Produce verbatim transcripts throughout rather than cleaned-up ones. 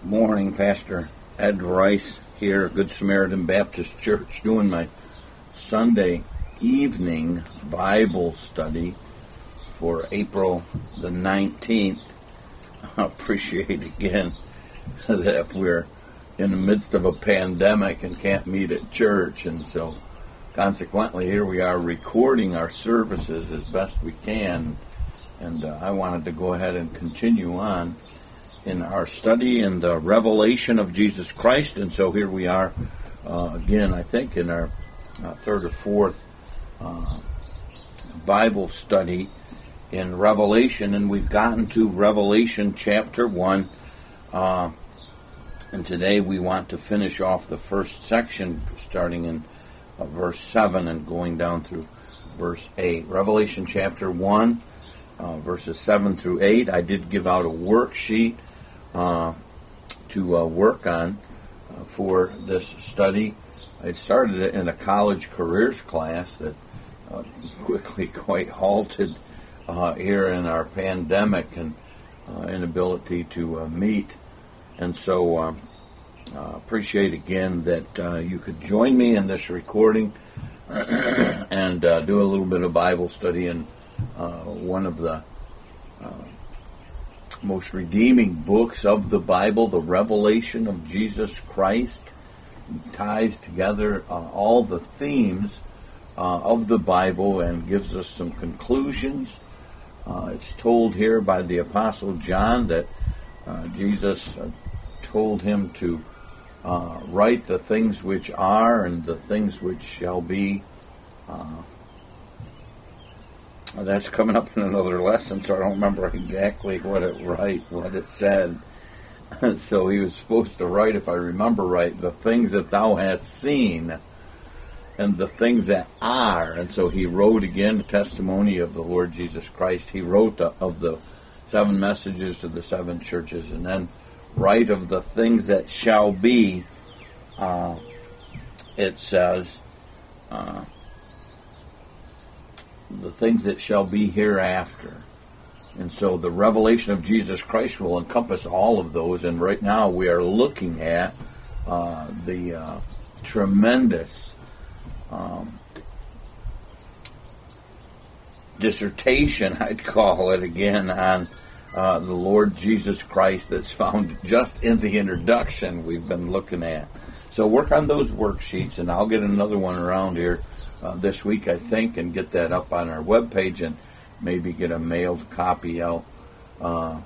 Morning, Pastor Ed Rice here, Good Samaritan Baptist Church, doing my Sunday evening Bible study for April the nineteenth. I appreciate again that we're in the midst of a pandemic and can't meet at church, and so consequently here we are recording our services as best we can, and uh, I wanted to go ahead and continue on in our study in the revelation of Jesus Christ. And so here we are uh, again, I think, in our uh, third or fourth uh, Bible study in Revelation, and we've gotten to Revelation chapter one, uh, and today we want to finish off the first section, starting in uh, verse seven and going down through verse eight. Revelation chapter one, uh, verses seven through eight. I did give out a worksheet Uh, to uh, work on uh, for this study. I started it in a college careers class that uh, quickly quite halted uh, here in our pandemic and uh, inability to uh, meet. And so uh, uh, appreciate again that uh, you could join me in this recording and uh, do a little bit of Bible study in uh, one of the uh, most redeeming books of the Bible, the revelation of Jesus Christ. It ties together uh, all the themes uh, of the Bible and gives us some conclusions. Uh, it's told here by the Apostle John that uh, Jesus uh, told him to uh, write the things which are and the things which shall be. Uh, That's coming up in another lesson, so I don't remember exactly what it right what it said. So he was supposed to write, if I remember right, the things that thou hast seen and the things that are. And so he wrote again the testimony of the Lord Jesus Christ. He wrote the, of the seven messages to the seven churches, and then write of the things that shall be. Uh, it says. Uh, the things that shall be hereafter. And so the revelation of Jesus Christ will encompass all of those, and right now we are looking at uh, the uh, tremendous um, dissertation, I'd call it again, on uh, the Lord Jesus Christ that's found just in the introduction we've been looking at. So work on those worksheets, and I'll get another one around here Uh, this week, I think, and get that up on our webpage, and maybe get a mailed copy out uh,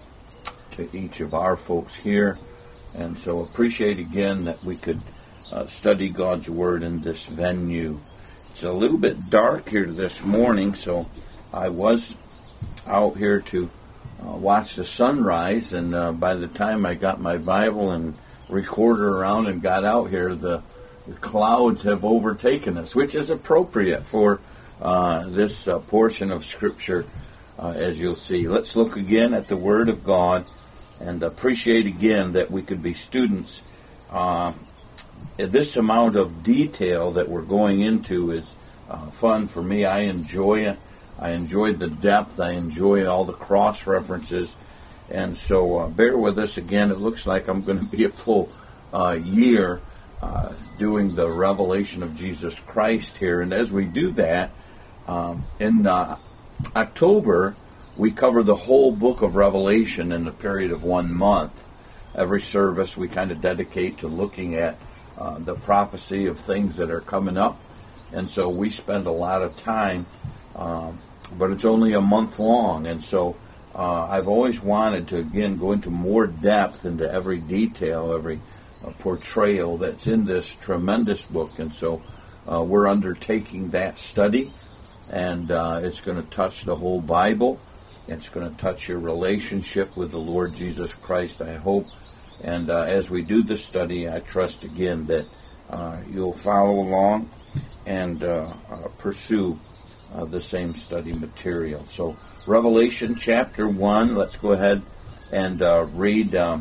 to each of our folks here. And so appreciate again that we could uh, study God's Word in this venue. It's a little bit dark here this morning, so I was out here to uh, watch the sunrise, and uh, by the time I got my Bible and recorder around and got out here, the The clouds have overtaken us, which is appropriate for uh, this uh, portion of Scripture, uh, as you'll see. Let's look again at the Word of God and appreciate again that we could be students. Uh, this amount of detail that we're going into is uh, fun for me. I enjoy it. I enjoy the depth. I enjoy all the cross-references. And so uh, bear with us again. It looks like I'm going to be a full uh, year Uh, doing the revelation of Jesus Christ here. And as we do that, um, in uh, October, we cover the whole book of Revelation in a period of one month. Every service we kind of dedicate to looking at uh, the prophecy of things that are coming up. And so we spend a lot of time, um, but it's only a month long. And so uh, I've always wanted to, again, go into more depth into every detail, every a portrayal that's in this tremendous book. And so uh, we're undertaking that study, and uh, it's going to touch the whole Bible. It's going to touch your relationship with the Lord Jesus Christ, I hope. And uh, as we do this study, I trust again that uh, you'll follow along and uh, uh, pursue uh, the same study material. So Revelation chapter one, let's go ahead and uh, read um,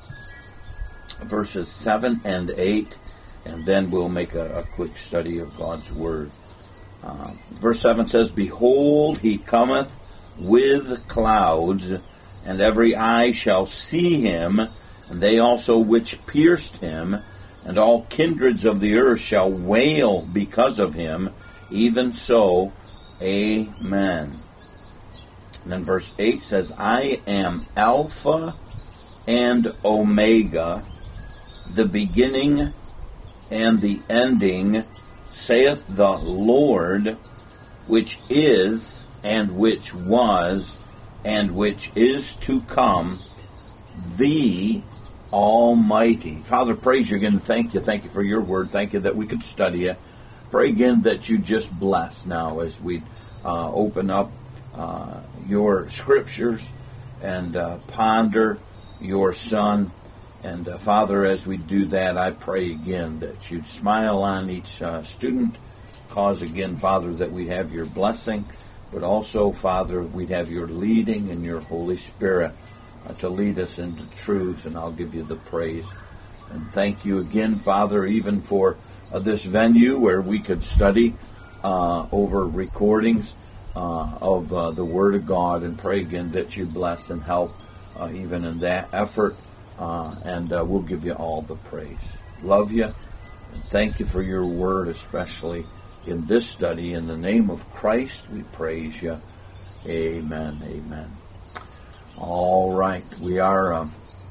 verses seven and eight, and then we'll make a, a quick study of God's Word. Uh, verse seven says, Behold, he cometh with clouds, and every eye shall see him, and they also which pierced him, and all kindreds of the earth shall wail because of him. Even so, amen. And then verse eight says, I am Alpha and Omega, the beginning and the ending, saith the Lord, which is, and which was, and which is to come, the Almighty. Father, praise you again. Thank you. Thank you for your word. Thank you that we could study it. Pray again that you just bless now as we uh, open up uh, your scriptures and uh, ponder your Son. And uh, Father, as we do that, I pray again that you'd smile on each uh, student. Cause again, Father, that we have your blessing, but also, Father, we'd have your leading and your Holy Spirit uh, to lead us into truth, and I'll give you the praise. And thank you again, Father, even for uh, this venue where we could study uh, over recordings uh, of uh, the Word of God, and pray again that you bless and help uh, even in that effort, uh, and uh, we'll give you all the praise. Love you, and thank you for your Word, especially in this study. In the name of Christ, we praise you. Amen. Amen. All right. We are, um,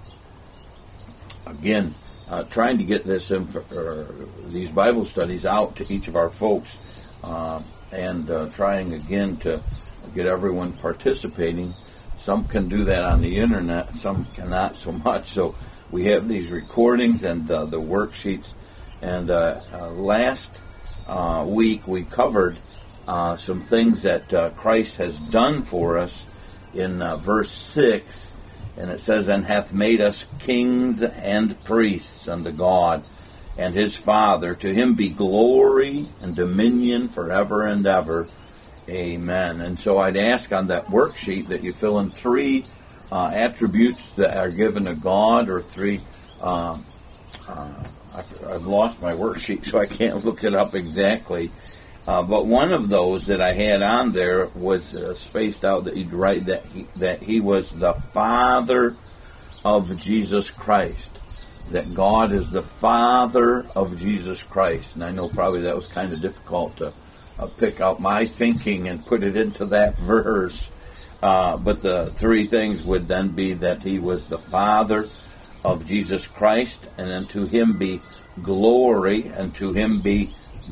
again, uh, trying to get this inf- or these Bible studies out to each of our folks, uh, and uh, trying again to get everyone participating. Some can do that on the internet, some cannot so much. So we have these recordings and uh, the worksheets. And uh, uh, last Uh, week we covered uh, some things that uh, Christ has done for us in uh, verse six, and it says, and hath made us kings and priests unto God and his Father. To him be glory and dominion forever and ever. Amen. And so I'd ask on that worksheet that you fill in three uh, attributes that are given to God, or three uh, uh I've lost my worksheet, so I can't look it up exactly. Uh, but one of those that I had on there was uh, spaced out that you'd write that he, that he was the Father of Jesus Christ. That God is the Father of Jesus Christ. And I know probably that was kind of difficult to uh, pick out my thinking and put it into that verse. Uh, but the three things would then be that he was the Father of Jesus Christ, and then to him be glory, and to him be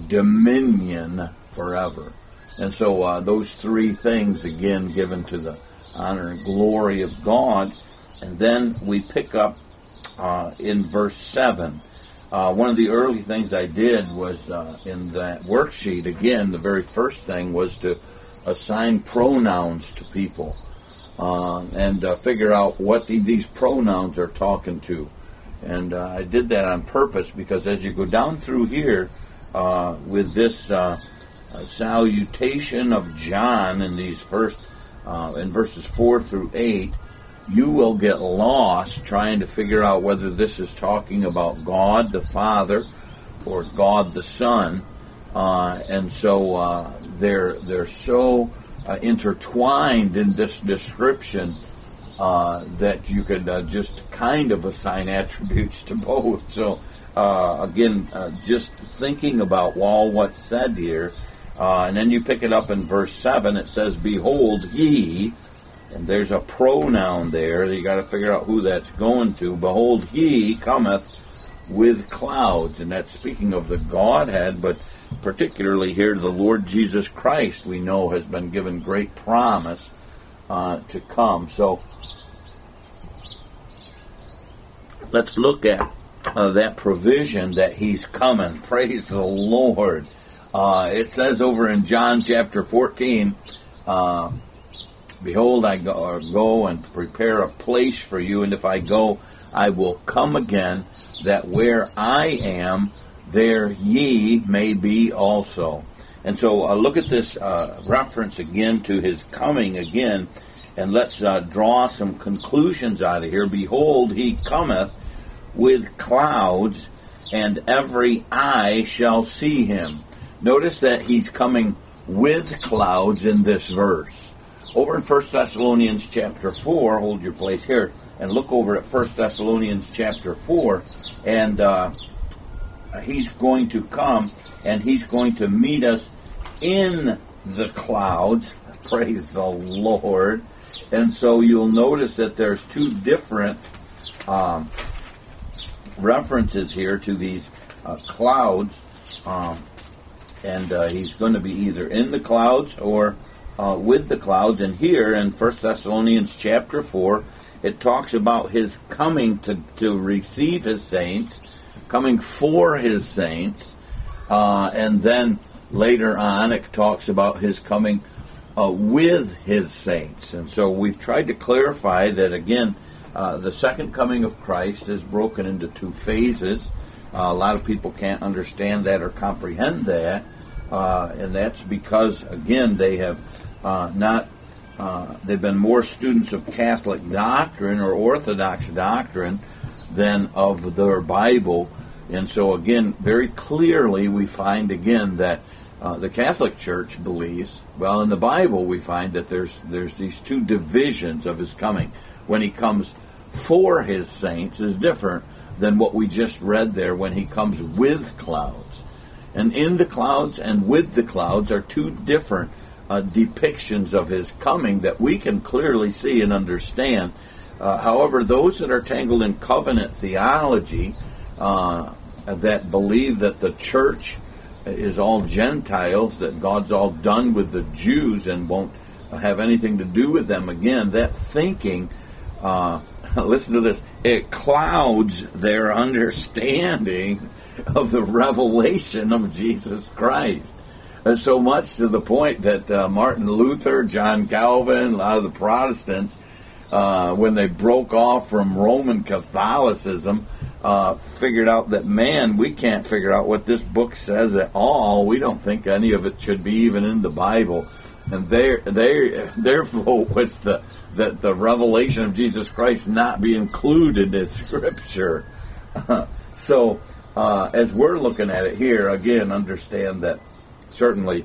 dominion forever. And so uh, those three things, again, given to the honor and glory of God. And then we pick up uh, in verse seven. Uh, one of the early things I did was uh, in that worksheet, again, the very first thing was to assign pronouns to people. Uh, and uh, figure out what the, these pronouns are talking to. And uh, I did that on purpose because as you go down through here uh, with this uh, uh, salutation of John in these first, uh, in verses four through eight, you will get lost trying to figure out whether this is talking about God the Father or God the Son. Uh, and so uh, they're they're so Uh, intertwined in this description uh, that you could uh, just kind of assign attributes to both. So uh, again, uh, just thinking about all what's said here, uh, and then you pick it up in verse seven. It says, "Behold, he," and there's a pronoun there. You got to figure out who that's going to. "Behold, he cometh with clouds," and that's speaking of the Godhead, but particularly here, the Lord Jesus Christ, we know, has been given great promise uh, to come. So let's look at uh, that provision that he's coming. Praise the Lord. Uh, it says over in John chapter fourteen, uh, "Behold, I go, or go and prepare a place for you, and if I go, I will come again, that where I am, there ye may be also." And so uh, look at this uh, reference again to his coming again, and let's uh, draw some conclusions out of here. "Behold, he cometh with clouds, and every eye shall see him." Notice that he's coming with clouds in this verse. Over in First Thessalonians chapter four, hold your place here, and look over at First Thessalonians chapter four, and uh, he's going to come, and he's going to meet us in the clouds. Praise the Lord. And so you'll notice that there's two different um, references here to these uh, clouds, um, and uh, he's going to be either in the clouds or uh, with the clouds. And here in First Thessalonians chapter four, it talks about his coming to, to receive his saints, coming for his saints, uh, and then later on it talks about his coming uh, with his saints. And so we've tried to clarify that, again, uh, the second coming of Christ is broken into two phases. Uh, a lot of people can't understand that or comprehend that, uh, and that's because, again, they have uh, not Uh, they've been more students of Catholic doctrine or Orthodox doctrine than of their Bible. And so, again, very clearly we find, again, that uh, the Catholic Church believes, well, in the Bible we find that there's there's these two divisions of his coming. When he comes for his saints is different than what we just read there when he comes with clouds. And in the clouds and with the clouds are two different Uh, depictions of his coming that we can clearly see and understand. Uh, however, those that are tangled in covenant theology uh, that believe that the church is all Gentiles, that God's all done with the Jews and won't have anything to do with them again, that thinking, uh, listen to this, it clouds their understanding of the revelation of Jesus Christ. Uh, so much to the point that uh, Martin Luther, John Calvin, a lot of the Protestants, uh, when they broke off from Roman Catholicism, uh, figured out that, man, we can't figure out what this book says at all. We don't think any of it should be even in the Bible. And their their their vote was the that the revelation of Jesus Christ not be included as Scripture. so uh, as we're looking at it here, again, understand that certainly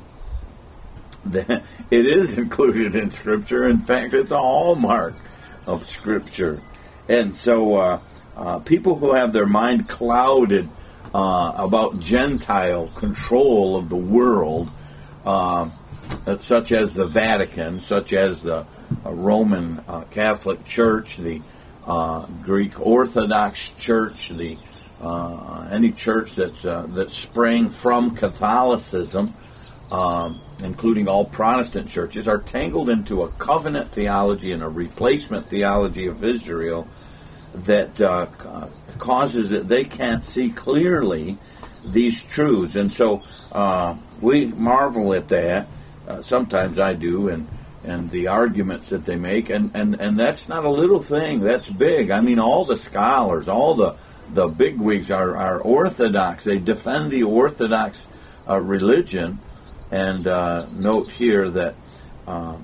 that it is included in Scripture. In fact, it's a hallmark of Scripture. And so uh, uh, people who have their mind clouded uh, about Gentile control of the world, uh, such as the Vatican, such as the uh, Roman uh, Catholic Church, the uh, Greek Orthodox Church, the Uh, any church that's uh, that sprang from Catholicism, um, including all Protestant churches, are tangled into a covenant theology and a replacement theology of Israel that uh, causes that they can't see clearly these truths. And so uh, we marvel at that. Uh, sometimes I do, and and the arguments that they make, and, and, and that's not a little thing. That's big. I mean, all the scholars, all the The bigwigs are, are Orthodox. They defend the Orthodox uh, religion. And uh, note here that uh,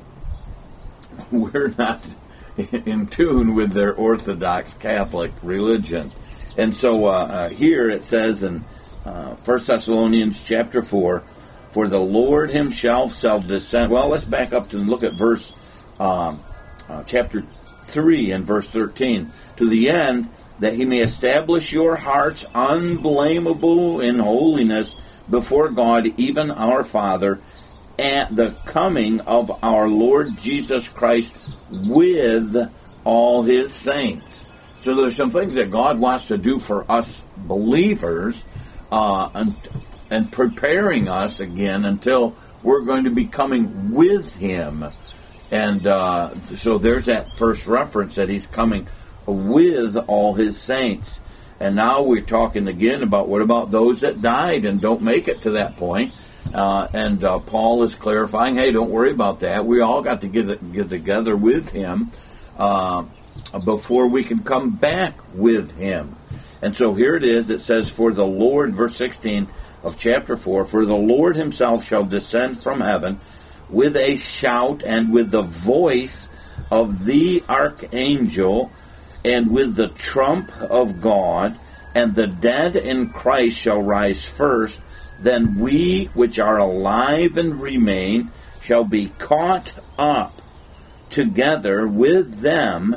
we're not in tune with their Orthodox Catholic religion. And so uh, uh, here it says in uh, First Thessalonians chapter four, for the Lord himself shall descend. Well, let's back up to look at verse um, uh, chapter three and verse thirteen. To the end that he may establish your hearts unblameable in holiness before God, even our Father, at the coming of our Lord Jesus Christ with all his saints. So there's some things that God wants to do for us believers, uh, and, and preparing us again until we're going to be coming with him. And uh, so there's that first reference that he's coming with all his saints. And now we're talking again about what about those that died and don't make it to that point. Uh, and uh, Paul is clarifying, hey, don't worry about that. We all got to get, get together with him uh, before we can come back with him. And so here it is. It says, for the Lord, verse sixteen of chapter four, for the Lord himself shall descend from heaven with a shout and with the voice of the archangel and with the trump of God, and the dead in Christ shall rise first. Then we which are alive and remain shall be caught up together with them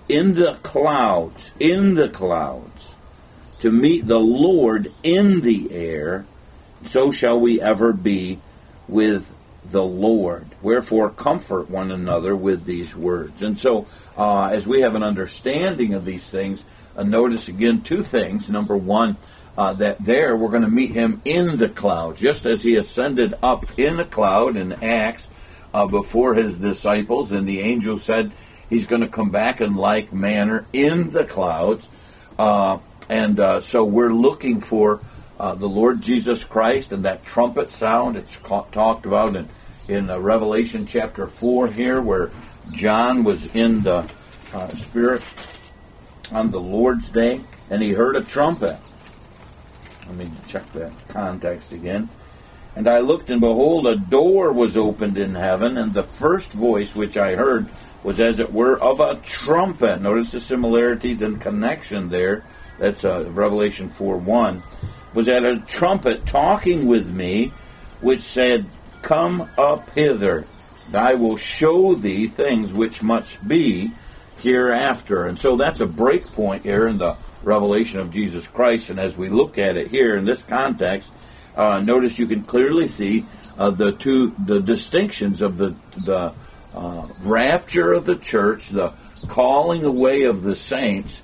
in the clouds, in the clouds, to meet the Lord in the air, so shall we ever be with the Lord. Wherefore comfort one another with these words. And so, uh, as we have an understanding of these things, uh, notice again two things. Number one, uh, that there we're going to meet him in the cloud, just as he ascended up in a cloud in Acts uh, before his disciples, and the angel said he's going to come back in like manner in the clouds. Uh, and uh, so we're looking for Uh, the Lord Jesus Christ and that trumpet sound. It's ca- talked about in, in uh, Revelation chapter four here, where John was in the uh, Spirit on the Lord's day, and he heard a trumpet. Let me check that context again. And I looked, and behold, a door was opened in heaven, and the first voice which I heard was as it were of a trumpet. Notice the similarities and connection there. That's uh, Revelation four one. Was at a trumpet talking with me, which said, Come up hither, and I will show thee things which must be hereafter. And so that's a break point here in the revelation of Jesus Christ. And as we look at it here in this context, uh, notice you can clearly see uh, the two the distinctions of the the uh, rapture of the church, the calling away of the saints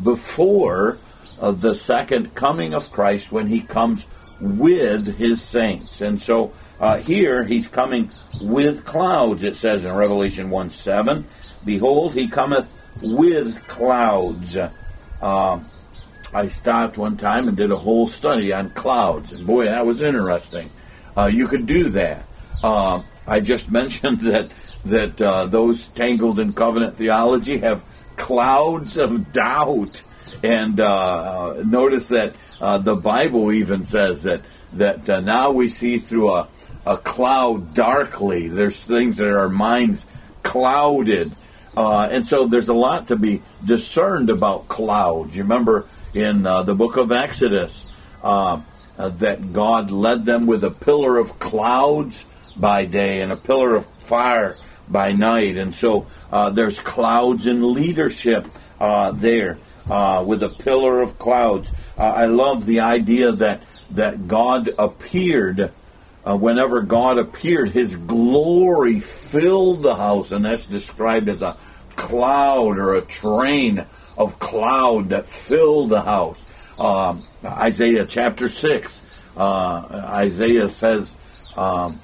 before of the second coming of Christ, when he comes with his saints. And so uh, here he's coming with clouds, it says in Revelation one seven. Behold, he cometh with clouds. Uh, I stopped one time and did a whole study on clouds. And boy, that was interesting. Uh, you could do that. Uh, I just mentioned that, that uh, those tangled in covenant theology have clouds of doubt. And uh, notice that uh, the Bible even says that that uh, now we see through a, a cloud darkly. There's things that our minds clouded. Uh, and so there's a lot to be discerned about clouds. You remember in uh, the book of Exodus uh, uh, that God led them with a pillar of clouds by day and a pillar of fire by night. And so uh, there's clouds in leadership uh, there. Uh, with a pillar of clouds. Uh, I love the idea that, that God appeared, uh, whenever God appeared, his glory filled the house, and that's described as a cloud or a train of cloud that filled the house. Um, Isaiah chapter six, uh, Isaiah says, um,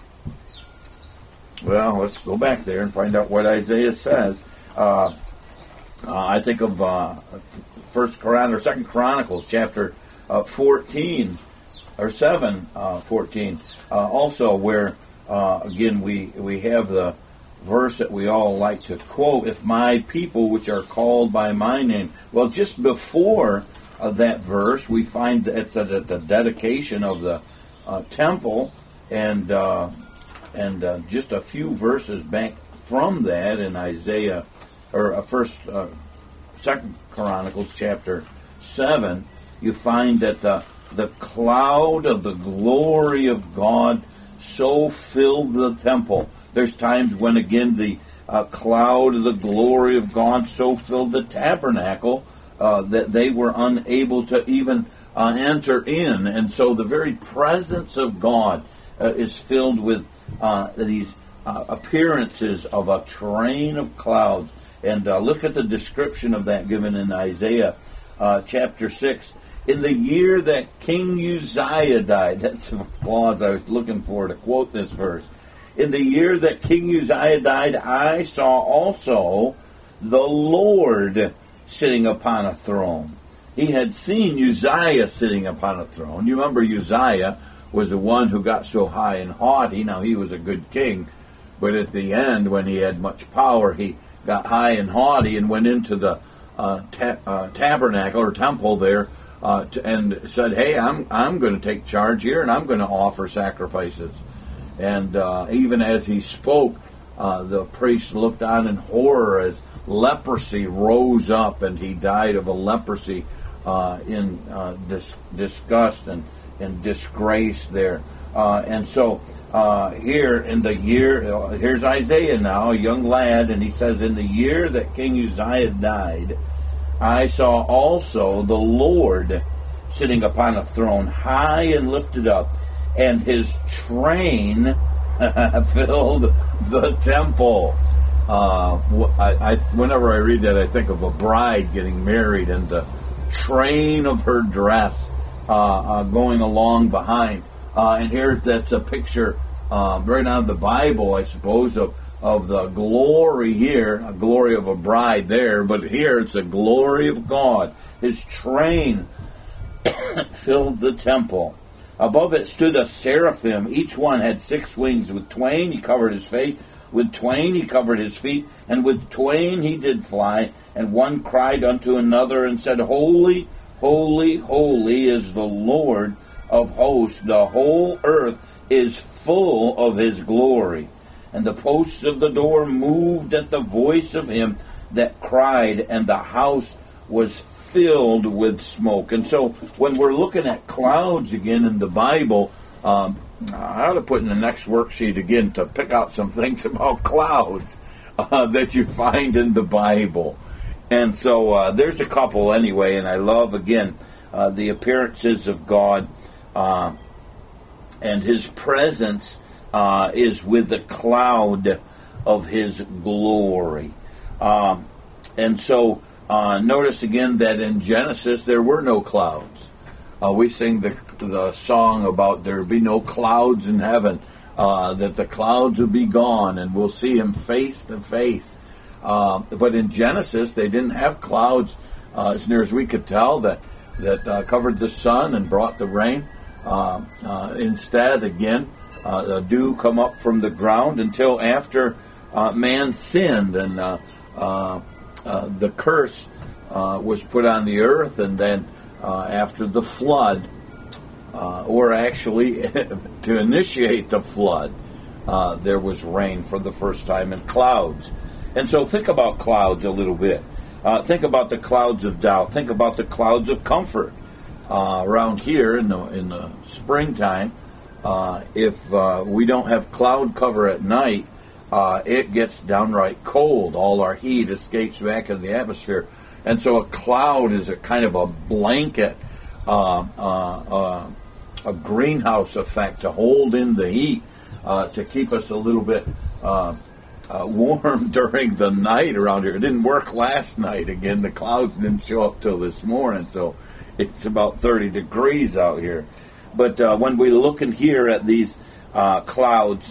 well, let's go back there and find out what Isaiah says. Uh, Uh, I think of uh, First Chron- or Second Chronicles, chapter uh, fourteen or seven, uh, fourteen. Uh, also, where uh, again we we have the verse that we all like to quote: "If my people, which are called by my name." Well, just before uh, that verse, we find that it's at the dedication of the uh, temple, and uh, and uh, just a few verses back from that in Isaiah. Or uh, first, uh, Second Chronicles chapter seven, you find that the the cloud of the glory of God so filled the temple. There's times when again the uh, cloud of the glory of God so filled the tabernacle uh, that they were unable to even uh, enter in, and so the very presence of God uh, is filled with uh, these uh, appearances of a train of clouds. And uh, look at the description of that given in Isaiah uh, chapter six. In the year that King Uzziah died, that's the clause I was looking for to quote this verse. In the year that King Uzziah died, I saw also the Lord sitting upon a throne. He had seen Uzziah sitting upon a throne. You remember Uzziah was the one who got so high and haughty. Now, he was a good king, but at the end, when he had much power, he got high and haughty and went into the uh, ta- uh, tabernacle or temple there uh, to, and said, "Hey, I'm I'm going to take charge here, and I'm going to offer sacrifices." And uh, even as he spoke, uh, the priest looked on in horror as leprosy rose up, and he died of a leprosy uh, in uh, dis- disgust and, and disgrace there. Uh, and so uh, here in the year, uh, here's Isaiah now, a young lad, and he says, in the year that King Uzziah died, I saw also the Lord sitting upon a throne, high and lifted up, and his train filled the temple. Uh, I, I, whenever I read that, I think of a bride getting married and the train of her dress uh, uh, going along behind. Uh, and here, that's a picture uh, right out of the Bible, I suppose, of, of the glory here, a glory of a bride there, but here it's a glory of God. His train filled the temple. Above it stood a seraphim. Each one had six wings. With twain he covered his face, with twain he covered his feet, and with twain he did fly. And one cried unto another and said, Holy, holy, holy is the Lord of hosts. The whole earth is full of his glory. And the posts of the door moved at the voice of him that cried, and the house was filled with smoke. And so when we're looking at clouds again in the Bible, um, I ought to put in the next worksheet again to pick out some things about clouds uh, that you find in the Bible. And so uh, there's a couple anyway, and I love, again, uh, the appearances of God, uh, and his presence uh, is with the cloud of his glory. Um, and so uh, notice again that in Genesis there were no clouds. Uh, we sing the, the song about there be no clouds in heaven, uh, that the clouds will be gone and we'll see him face to face. Uh, but in Genesis, they didn't have clouds, uh, as near as we could tell, that that uh, covered the sun and brought the rain. Uh, uh, instead, again, uh, the dew come up from the ground until after uh, man sinned and uh, uh, uh, the curse uh, was put on the earth, and then uh, after the flood, uh, or actually to initiate the flood, uh, there was rain for the first time in clouds. And so think about clouds a little bit. Uh, think about the clouds of doubt. Think about the clouds of comfort. Uh, around here in the in the springtime, uh, if uh, we don't have cloud cover at night, uh, it gets downright cold. All our heat escapes back into the atmosphere. And so a cloud is a kind of a blanket, uh, uh, uh, a greenhouse effect to hold in the heat, uh, to keep us a little bit uh, Uh, warm during the night around here. It didn't work last night. Again, the clouds didn't show up till this morning, so it's about thirty degrees out here. But uh, when we look in here at these uh, clouds,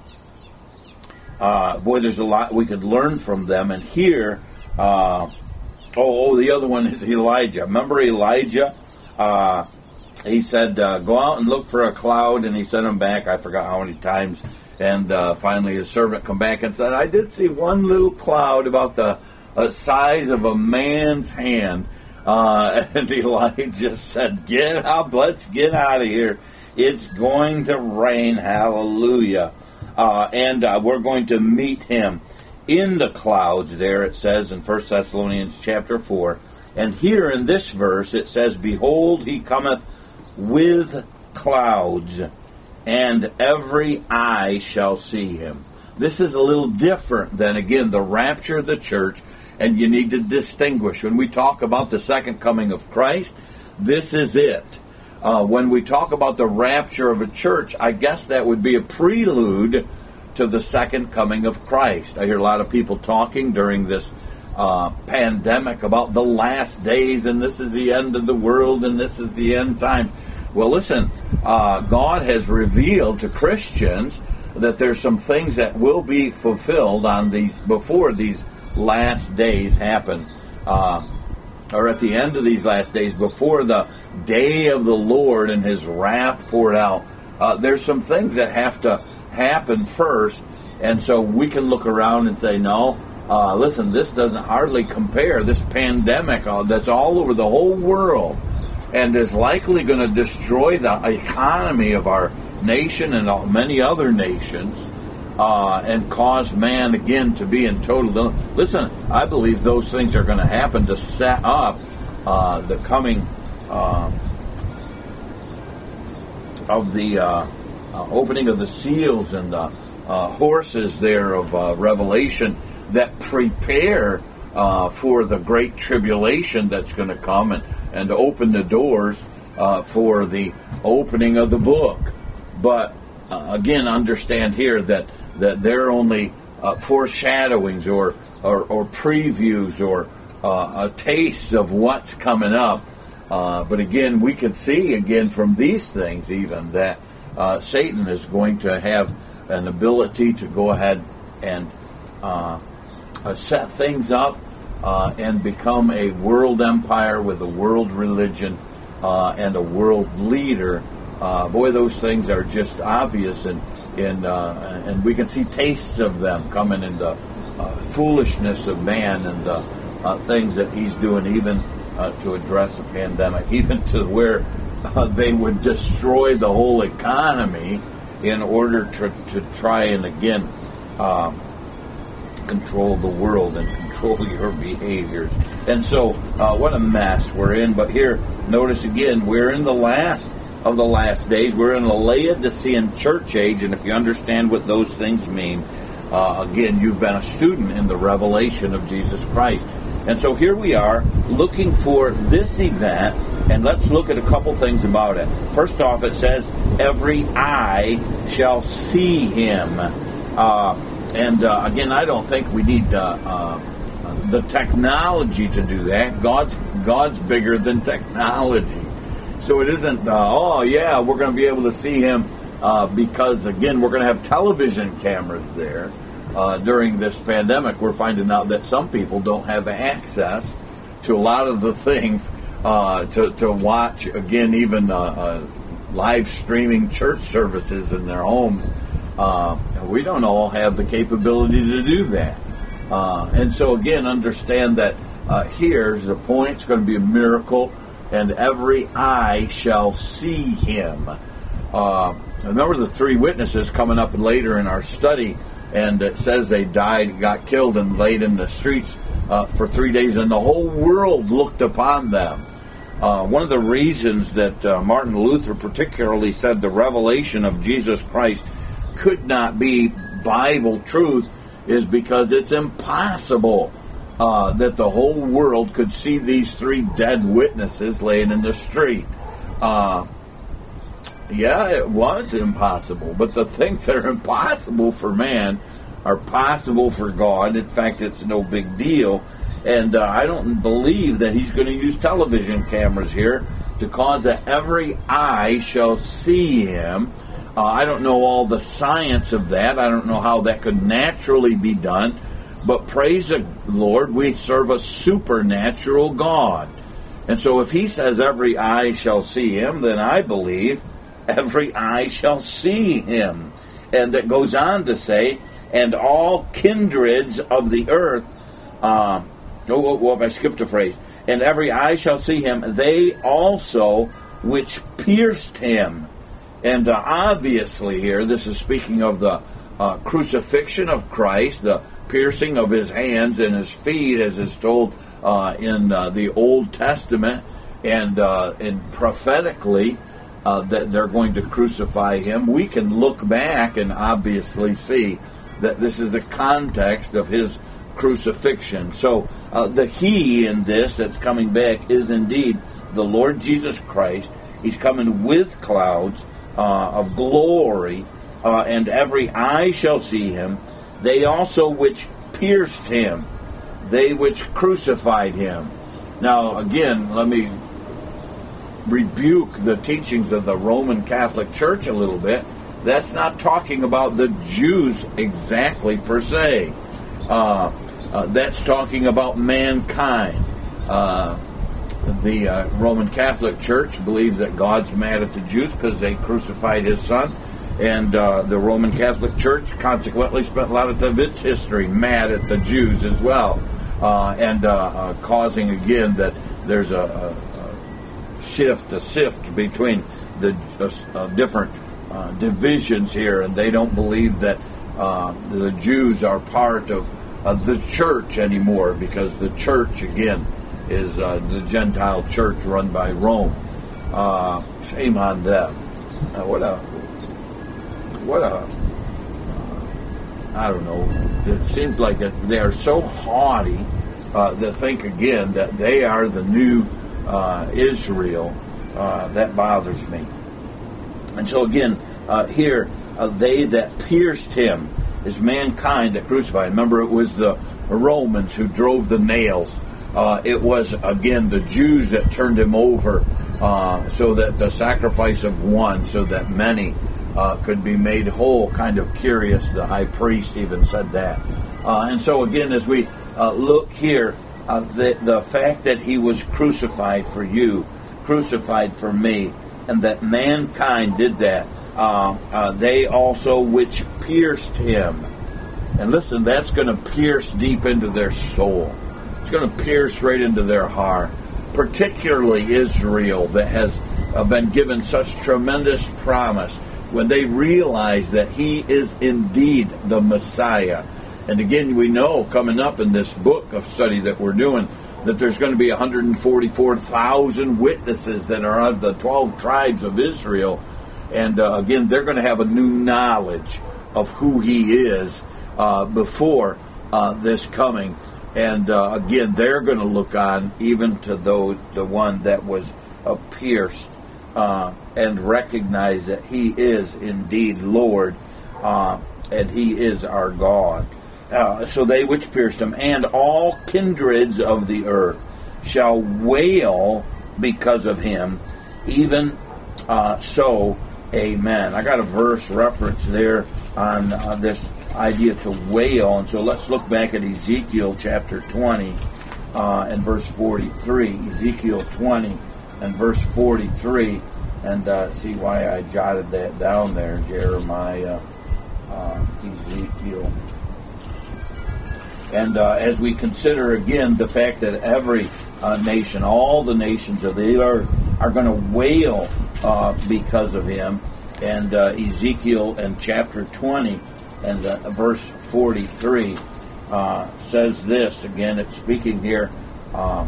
uh, boy, there's a lot we could learn from them. And here, uh, oh, oh, the other one is Elijah. Remember Elijah? Uh, he said, uh, go out and look for a cloud, and he sent him back, I forgot how many times. And uh, finally his servant come back and said, I did see one little cloud about the uh, size of a man's hand. Uh, and Elijah said, get up, let's get out of here. It's going to rain, hallelujah. Uh, and uh, we're going to meet him in the clouds there, it says in First Thessalonians chapter four. And here in this verse it says, behold, he cometh with clouds, and every eye shall see him. This is a little different than, again, the rapture of the church, and you need to distinguish. When we talk about the second coming of Christ, this is it. Uh, when we talk about the rapture of a church, I guess that would be a prelude to the second coming of Christ. I hear a lot of people talking during this uh, pandemic about the last days, and this is the end of the world, and this is the end times. Well, listen, uh, God has revealed to Christians that there's some things that will be fulfilled on these before these last days happen, uh, or at the end of these last days, before the day of the Lord and his wrath poured out. Uh, there's some things that have to happen first, and so we can look around and say, no, uh, listen, this doesn't hardly compare. This pandemic uh, that's all over the whole world, and is likely going to destroy the economy of our nation and many other nations, uh, and cause man again to be in total. Listen, I believe those things are going to happen to set up uh, the coming uh, of the uh, uh, opening of the seals and the uh, horses there of uh, Revelation that prepare uh, for the great tribulation that's going to come and, and open the doors uh, for the opening of the book. But uh, again, understand here that, that they're only uh, foreshadowings or, or, or previews or uh, a taste of what's coming up. Uh, but again, we can see again from these things even that uh, Satan is going to have an ability to go ahead and uh, set things up uh, and become a world empire with a world religion uh, and a world leader. Uh, boy, those things are just obvious, and in, uh, and we can see tastes of them coming in the uh, foolishness of man and the uh, things that he's doing, even uh, to address a pandemic, even to where uh, they would destroy the whole economy in order to, to try and again uh, control the world and control your behaviors. And so, uh, what a mess we're in. But here, notice again, we're in the last of the last days. We're in the Laodicean church age, and if you understand what those things mean, uh, again, you've been a student in the revelation of Jesus Christ. And so here we are looking for this event, and let's look at a couple things about it. First off, it says, every eye shall see him. Uh, and uh, again, I don't think we need uh, uh, the technology to do that. God's, God's bigger than technology. So it isn't, uh, oh yeah, we're going to be able to see him uh, because, again, we're going to have television cameras there. Uh, during this pandemic, we're finding out that some people don't have access to a lot of the things uh, to, to watch, again, even uh, uh, live streaming church services in their homes. Uh, we don't all have the capability to do that. Uh, and so, again, understand that uh, here's the point. It's going to be a miracle, and every eye shall see him. Uh, remember the three witnesses coming up later in our study, and it says they died, got killed, and laid in the streets uh, for three days, and the whole world looked upon them. Uh, one of the reasons that uh, Martin Luther particularly said the revelation of Jesus Christ could not be Bible truth is because it's impossible uh, that the whole world could see these three dead witnesses laying in the street. Uh, Yeah, it was impossible, but the things that are impossible for man are possible for God. In fact, it's no big deal, and uh, I don't believe that he's going to use television cameras here to cause that every eye shall see him. Uh, I don't know all the science of that. I don't know how that could naturally be done, but praise the Lord, we serve a supernatural God. And so if he says every eye shall see him, then I believe every eye shall see him. And it goes on to say, and all kindreds of the earth, uh, oh, oh, oh, I skipped a phrase, and every eye shall see him, they also which pierced him. And uh, obviously here, this is speaking of the uh, crucifixion of Christ, the piercing of his hands and his feet, as is told uh, in uh, the Old Testament, and, uh, and prophetically, Uh, that they're going to crucify him. We can look back and obviously see that this is the context of his crucifixion. So uh, the he in this that's coming back is indeed the Lord Jesus Christ. He's coming with clouds uh, of glory, uh, and every eye shall see him. They also which pierced him, they which crucified him. Now again, let me rebuke the teachings of the Roman Catholic Church a little bit. That's not talking about the Jews exactly per se. Uh, uh, that's talking about mankind. Uh, the uh, Roman Catholic Church believes that God's mad at the Jews because they crucified his son, and uh, the Roman Catholic Church consequently spent a lot of its history mad at the Jews as well, uh, and uh, uh, causing again that there's a, a shift, a sift between the uh, different uh, divisions here, and they don't believe that uh, the Jews are part of uh, the church anymore, because the church, again, is uh, the Gentile church run by Rome. Uh, shame on them. Uh, what a what a, I don't know, it seems like it, they are so haughty uh, that think again that they are the new uh, Israel. Uh, that bothers me. And so again, uh, here, uh, they that pierced him is mankind that crucified. Remember, it was the Romans who drove the nails. Uh, it was, again, the Jews that turned him over uh, so that the sacrifice of one, so that many uh, could be made whole. Kind of curious, the high priest even said that. Uh, and so again, as we uh, look here, uh, the, the fact that he was crucified for you, crucified for me, and that mankind did that, uh, uh, they also which pierced him. And listen, that's going to pierce deep into their soul. It's going to pierce right into their heart, particularly Israel that has uh, been given such tremendous promise when they realize that he is indeed the Messiah. And again, we know coming up in this book of study that we're doing that there's going to be one hundred forty-four thousand witnesses that are of the twelve tribes of Israel. And uh, again, they're going to have a new knowledge of who he is uh, before uh, this coming. And uh, again, they're going to look on even to those, the one that was uh, pierced uh, and recognize that he is indeed Lord uh, and he is our God. Uh, so they which pierced him, and all kindreds of the earth shall wail because of him, even uh, so, amen. I got a verse reference there on uh, this idea to wail, and so let's look back at Ezekiel chapter twenty uh, and verse forty-three. Ezekiel twenty and verse forty-three, and uh, see why I jotted that down there. Jeremiah, uh, Ezekiel. And uh, as we consider again the fact that every uh, nation, all the nations of the earth are going to wail uh, because of him, and uh, Ezekiel in chapter twenty and uh, verse forty-three uh, says this, again it's speaking here uh,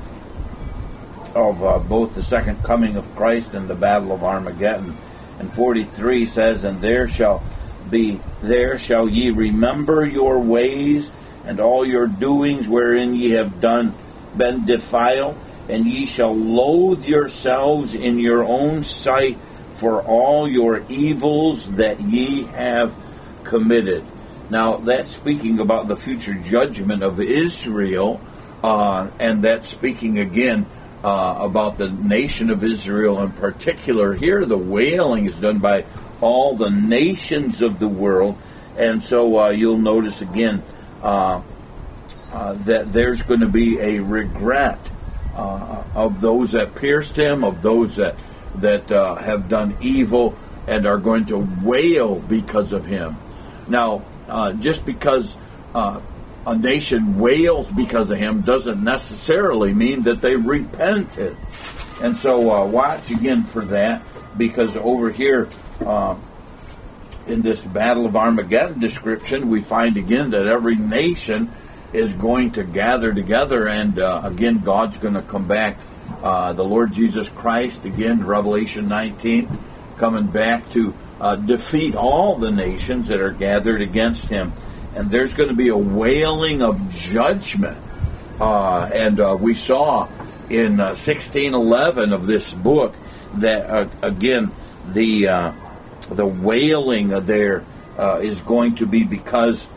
of uh, both the second coming of Christ and the battle of Armageddon. And forty-three says, and there shall be, there shall ye remember your ways, and all your doings wherein ye have done been defiled, and ye shall loathe yourselves in your own sight for all your evils that ye have committed. Now, that's speaking about the future judgment of Israel, uh, and that's speaking again uh, about the nation of Israel in particular. Here, the wailing is done by all the nations of the world, and so uh, you'll notice again Uh, uh, that there's going to be a regret uh, of those that pierced him, of those that that uh, have done evil and are going to wail because of him. Now, uh, just because uh, a nation wails because of him doesn't necessarily mean that they repented. And so uh, watch again for that, because over here uh, in this Battle of Armageddon description, we find again that every nation is going to gather together, and uh, again, God's going to come back. Uh, the Lord Jesus Christ, again, Revelation nineteen, coming back to uh, defeat all the nations that are gathered against him. And there's going to be a wailing of judgment. Uh, and uh, we saw in uh, sixteen eleven of this book that, uh, again, the... Uh, The wailing there uh, is going to be because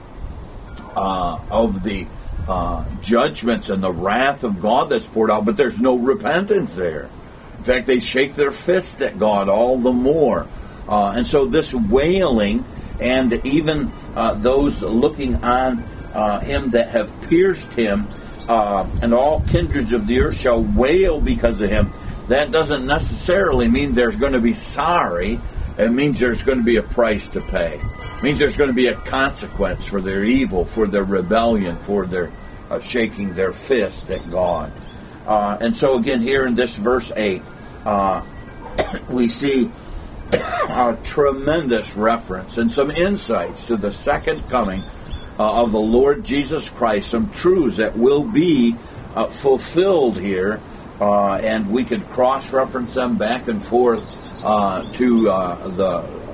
uh, of the uh, judgments and the wrath of God that's poured out, but there's no repentance there. In fact, they shake their fist at God all the more. Uh, and so this wailing, and even uh, those looking on uh, him that have pierced him, uh, and all kindreds of the earth shall wail because of him, that doesn't necessarily mean there's going to be sorry. It means there's going to be a price to pay. It means there's going to be a consequence for their evil, for their rebellion, for their uh, shaking their fist at God. Uh, and so again, here in this verse eight, uh, we see a tremendous reference and some insights to the second coming uh, of the Lord Jesus Christ, some truths that will be uh, fulfilled here. Uh, and we could cross-reference them back and forth uh, to uh, the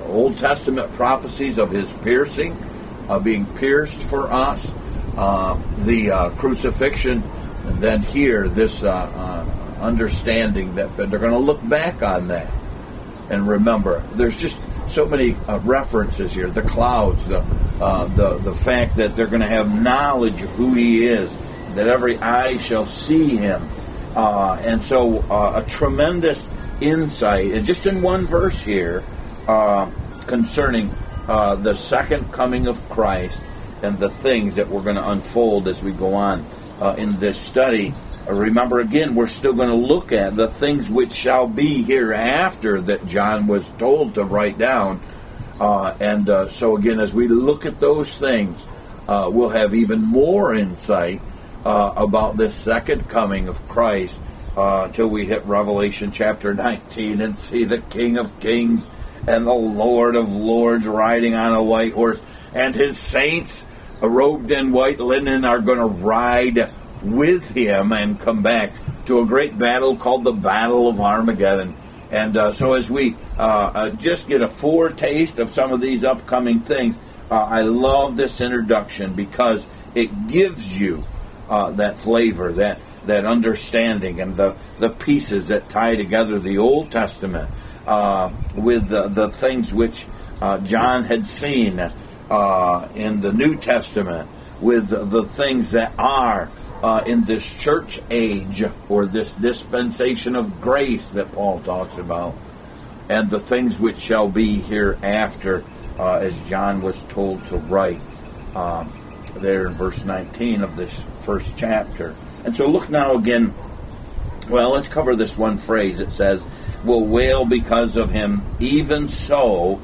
Old Testament prophecies of his piercing, uh, being pierced for us, uh, the uh, crucifixion, and then here this uh, uh, understanding that, that they're going to look back on that and remember. There's just so many uh, references here. The clouds, the uh, the the fact that they're going to have knowledge of who he is, that every eye shall see him, uh, and so uh, a tremendous insight, and just in one verse here, uh, concerning uh, the second coming of Christ and the things that we're going to unfold as we go on uh, in this study. Remember, again, we're still going to look at the things which shall be hereafter that John was told to write down. Uh, and uh, so, again, as we look at those things, uh, we'll have even more insight uh, about this second coming of Christ uh, until we hit Revelation chapter nineteen and see the King of Kings and the Lord of Lords riding on a white horse. And his saints, robed in white linen, are going to ride with him and come back to a great battle called the Battle of Armageddon. And uh, so as we uh, uh, just get a foretaste of some of these upcoming things, uh, I love this introduction because it gives you uh, that flavor, that that understanding, and the, the pieces that tie together the Old Testament uh, with the, the things which uh, John had seen uh, in the New Testament, with the, the things that are Uh, in this church age, or this dispensation of grace that Paul talks about, and the things which shall be hereafter, uh, as John was told to write um, there in verse nineteen of this first chapter. And so look now again, well, let's cover this one phrase. It says, will wail because of him, even so,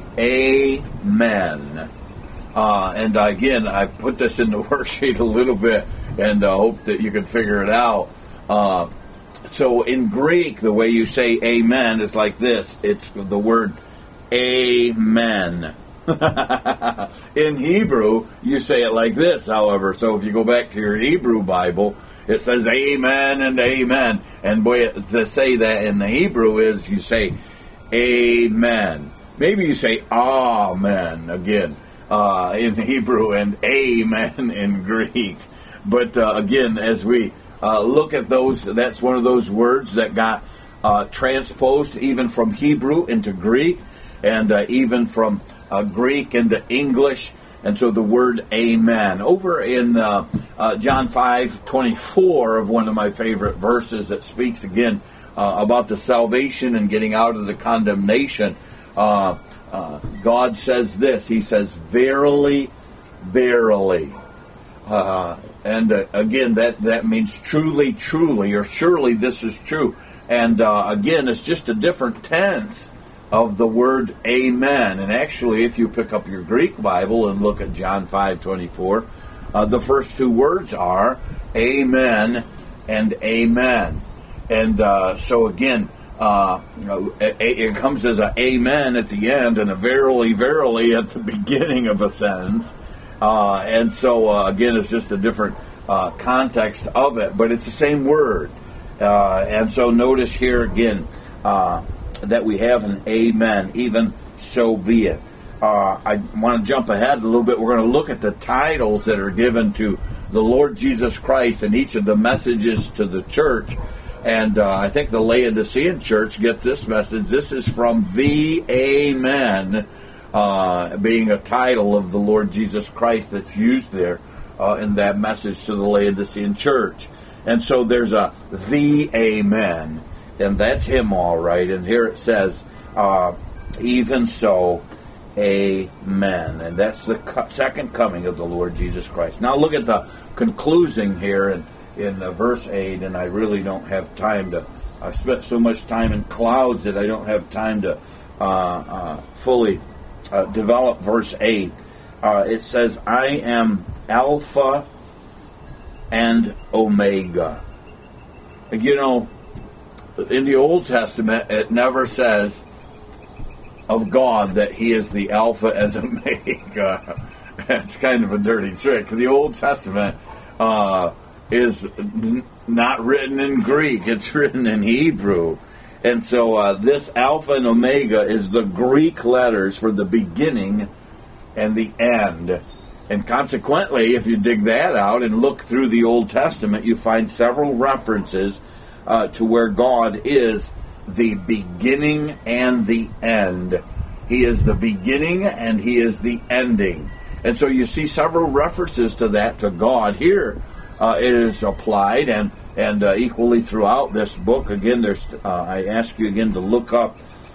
amen. Uh, and again, I put this in the worksheet a little bit, and I uh, hope that you can figure it out. Uh, so in Greek, the way you say amen is like this. It's the word amen. In Hebrew, you say it like this, however. So if you go back to your Hebrew Bible, it says amen and amen. And boy, to say that in the Hebrew is you say amen. Maybe you say amen again uh, in Hebrew and amen in Greek. But uh, again, as we uh, look at those, that's one of those words that got uh, transposed even from Hebrew into Greek, and uh, even from uh, Greek into English. And so the word amen. Over in uh, uh, John five twenty-four, of one of my favorite verses that speaks again uh, about the salvation and getting out of the condemnation, uh, uh, God says this. He says, verily, verily. Uh, and uh, again, that, that means truly, truly, or surely this is true. And uh, again, it's just a different tense of the word amen. And actually, if you pick up your Greek Bible and look at John five twenty-four, uh, the first two words are amen and amen. And uh, so again, uh, you know, it, it comes as a amen at the end and a verily, verily at the beginning of a sentence. Uh, and so, uh, again, it's just a different uh, context of it, but it's the same word. Uh, and so notice here again uh, that we have an amen, even so be it. Uh, I want to jump ahead a little bit. We're going to look at the titles that are given to the Lord Jesus Christ in each of the messages to the church. And uh, I think the Laodicean church gets this message. This is from the Amen, Uh, being a title of the Lord Jesus Christ that's used there uh, in that message to the Laodicean church. And so there's a the Amen, and that's him all right. And here it says, uh, even so, amen. And that's the co- second coming of the Lord Jesus Christ. Now look at the conclusion here in, in uh, verse eight, and I really don't have time to, I've spent so much time in clouds that I don't have time to uh, uh, fully Uh, develop verse eight. Uh, it says, I am Alpha and Omega. You know, in the Old Testament, it never says of God that he is the Alpha and Omega. It's kind of a dirty trick. The Old Testament uh, is n- not written in Greek. It's written in Hebrew. And so uh, this Alpha and Omega is the Greek letters for the beginning and the end. And consequently, if you dig that out and look through the Old Testament, you find several references uh, to where God is the beginning and the end. He is the beginning and He is the ending. And so you see several references to that, to God. Here uh, it is applied, and, and uh, equally throughout this book. Again, there's. Uh, I ask you again to look up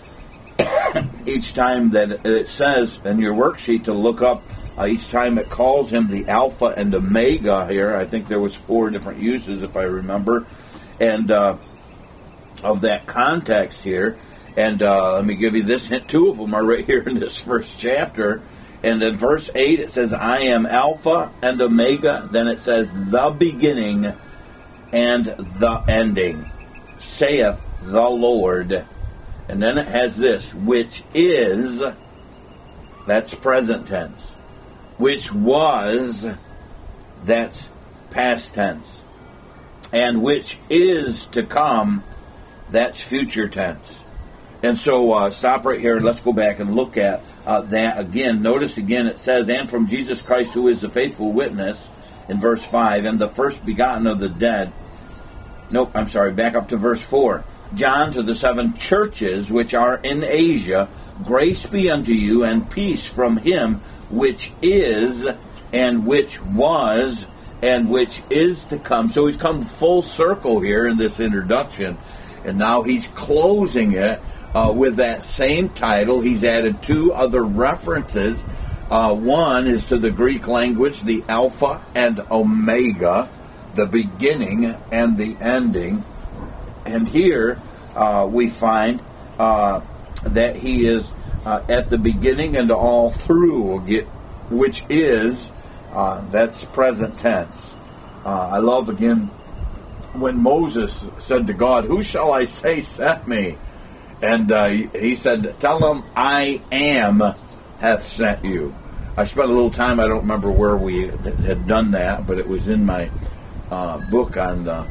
each time that it says in your worksheet to look up uh, each time it calls Him the Alpha and Omega here. I think there was four different uses, if I remember, and uh, of that context here. And uh, let me give you this hint. Two of them are right here in this first chapter. And in verse eight it says, I am Alpha and Omega. Then it says, the beginning and the ending, saith the Lord. And then it has this, which is, that's present tense. Which was, that's past tense. And which is to come, that's future tense. And so uh, stop right here and let's go back and look at uh, that again. Notice again it says, and from Jesus Christ, who is the faithful witness, in verse five, and the first begotten of the dead. Nope, I'm sorry, back up to verse four. John, to the seven churches which are in Asia, grace be unto you, and peace from Him which is, and which was, and which is to come. So he's come full circle here in this introduction, and now he's closing it uh, with that same title. He's added two other references. Uh, one is to the Greek language, the Alpha and Omega, the beginning and the ending. And here uh, we find uh, that He is uh, at the beginning and all through, which is, uh, that's present tense. Uh, I love, again, when Moses said to God, who shall I say sent me? And uh, he said, tell them I am hath sent you. I spent a little time, I don't remember where we had done that, but it was in my uh, book on the,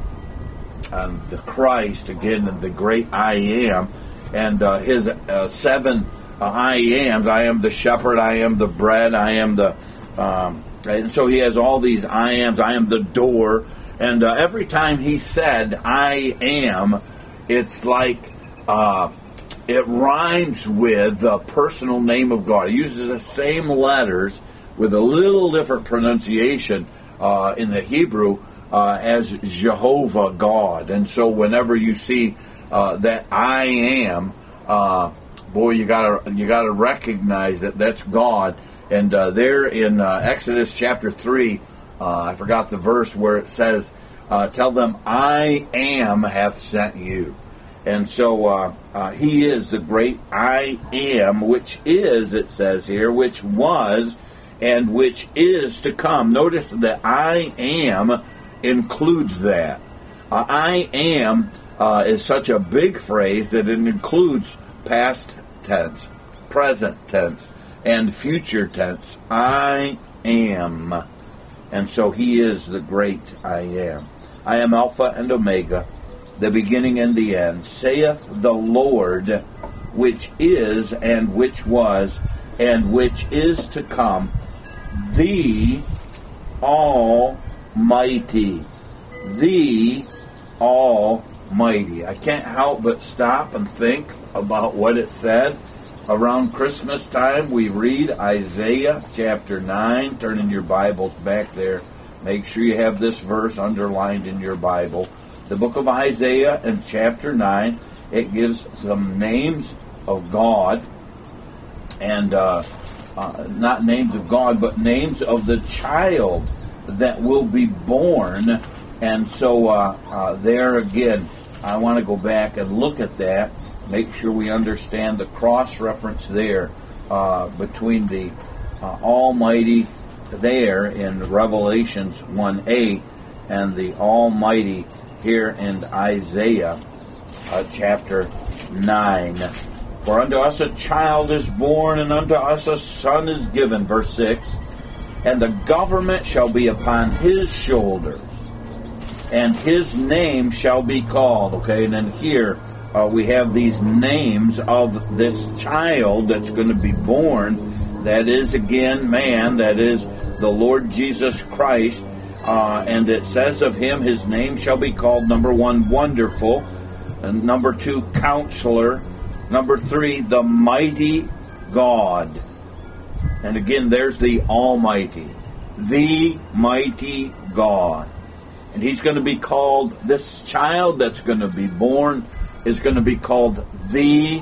on the Christ, again, the great I am, and uh, his uh, seven uh, I ams. I am the shepherd, I am the bread, I am the... Um, and so he has all these I ams, I am the door, and uh, every time he said I am, it's like uh, it rhymes with the personal name of God. He uses the same letters with a little different pronunciation uh, in the Hebrew uh, as Jehovah God. And so whenever you see uh, that I am, uh, boy, you gotta you gotta recognize that that's God. And uh, there in uh, Exodus chapter three, uh, I forgot the verse where it says, uh, tell them I am hath sent you. And so uh, uh, He is the great I am, which is, it says here, which was, and which is to come. Notice that I am includes that. Uh, I am uh, is such a big phrase that it includes past tense, present tense, and future tense. I am. And so He is the great I am. I am Alpha and Omega, the beginning and the end, saith the Lord, which is, and which was, and which is to come, the Almighty. The Almighty. I can't help but stop and think about what it said. Around Christmas time, we read Isaiah chapter nine. Turn in your Bibles back there. Make sure you have this verse underlined in your Bible. The book of Isaiah in chapter nine, it gives some names of God. And uh, uh, not names of God, but names of the child that will be born. And so uh, uh, there again, I want to go back and look at that. Make sure we understand the cross-reference there uh, between the uh, Almighty there in Revelations one eight and the Almighty here in Isaiah uh, chapter nine. For unto us a child is born, and unto us a son is given, verse six, and the government shall be upon His shoulders, and His name shall be called. Okay, and then here, uh, we have these names of this child that's going to be born. That is, again, man. That is the Lord Jesus Christ. Uh, and it says of him, his name shall be called, number one, Wonderful. And number two, Counselor. Number three, the Mighty God. And again, there's the Almighty. The Mighty God. And he's going to be called, this child that's going to be born is going to be called the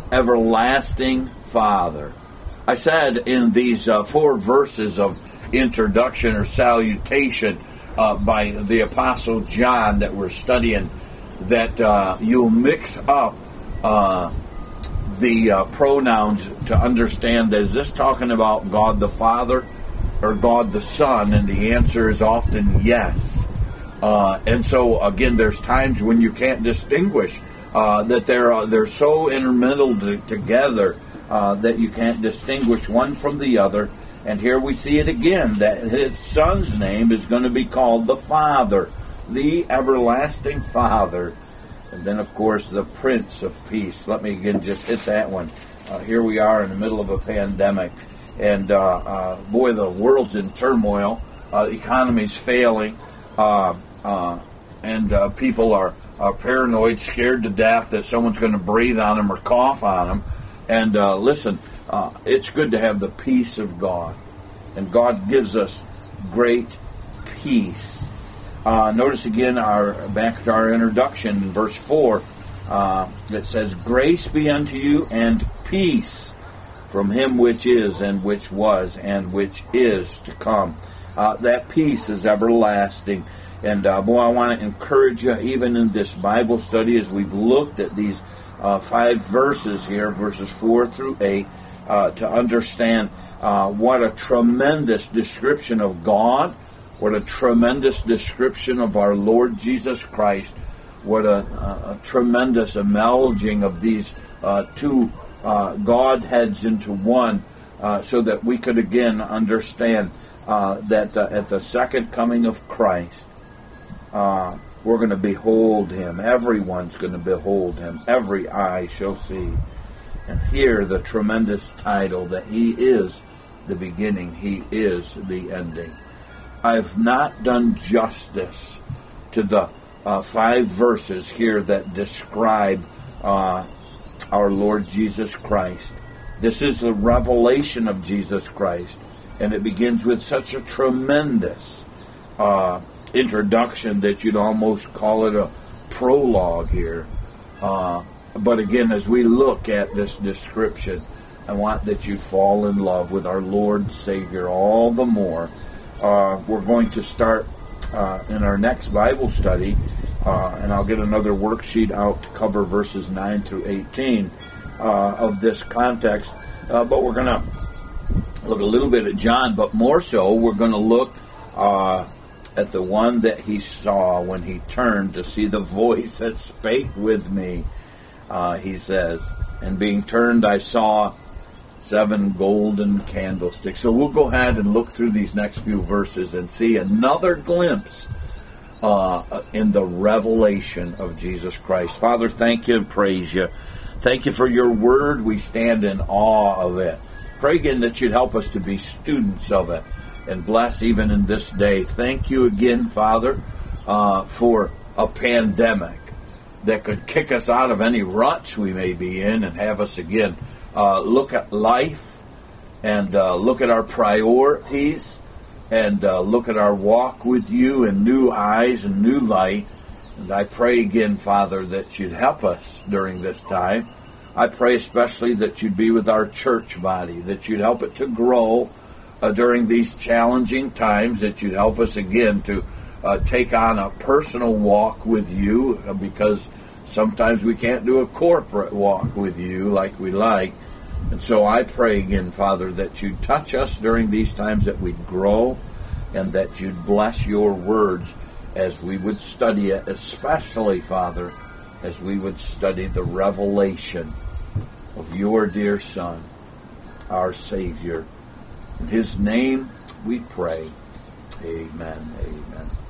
Everlasting Father. I said in these uh, four verses of introduction or salutation uh, by the Apostle John that we're studying that uh, you'll mix up uh, the uh, pronouns to understand, is this talking about God the Father or God the Son? And the answer is often yes. Uh, and so, again, there's times when you can't distinguish uh, that they're, uh, they're so intermingled to, together uh, that you can't distinguish one from the other. And here we see it again, that his Son's name is going to be called the Father, the Everlasting Father. And then, of course, the Prince of Peace. Let me again just hit that one. Uh, here we are in the middle of a pandemic. And, uh, uh, boy, the world's in turmoil. Uh, the economy's failing. Uh, uh, and uh, people are, are paranoid, scared to death that someone's going to breathe on them or cough on them. And uh, listen, uh, it's good to have the peace of God. And God gives us great peace. Uh, notice again, our back to our introduction in verse four. Uh, it says, grace be unto you and peace from him which is and which was and which is to come. Uh, that peace is everlasting. And uh, boy, I want to encourage you, even in this Bible study, as we've looked at these uh, five verses here, verses four through eight, uh, to understand uh, what a tremendous description of God, what a tremendous description of our Lord Jesus Christ, what a, a, a tremendous melding of these uh, two uh, Godheads into one, uh, so that we could again understand uh, that uh, at the second coming of Christ, uh, we're going to behold him. Everyone's going to behold him. Every eye shall see and hear the tremendous title that he is the beginning, he is the ending. I've not done justice to the uh, five verses here that describe uh, our Lord Jesus Christ. This is the revelation of Jesus Christ, and it begins with such a tremendous uh, introduction that you'd almost call it a prologue here. Uh, but again, as we look at this description, I want that you fall in love with our Lord and Savior all the more. Uh, we're going to start uh, in our next Bible study, uh, and I'll get another worksheet out to cover verses nine through eighteen uh, of this context. Uh, but we're going to look a little bit at John, but more so, we're going to look uh, at the one that he saw when he turned to see the voice that spake with me. Uh, he says, and being turned, I saw seven golden candlesticks. So we'll go ahead and look through these next few verses and see another glimpse uh, in the revelation of Jesus Christ. Father, thank you and praise you. Thank you for your word. We stand in awe of it. Pray again that you'd help us to be students of it and bless even in this day. Thank you again, Father, uh, for a pandemic that could kick us out of any ruts we may be in and have us again Uh, look at life and uh, look at our priorities and uh, look at our walk with you in new eyes and new light. And I pray again, Father, that you'd help us during this time. I pray especially that you'd be with our church body, that you'd help it to grow uh, during these challenging times, that you'd help us again to uh, take on a personal walk with you, uh, because sometimes we can't do a corporate walk with you like we like. And so I pray again, Father, that you'd touch us during these times, that we'd grow, and that you'd bless your words as we would study it, especially, Father, as we would study the revelation of your dear Son, our Savior. In his name we pray. Amen. Amen.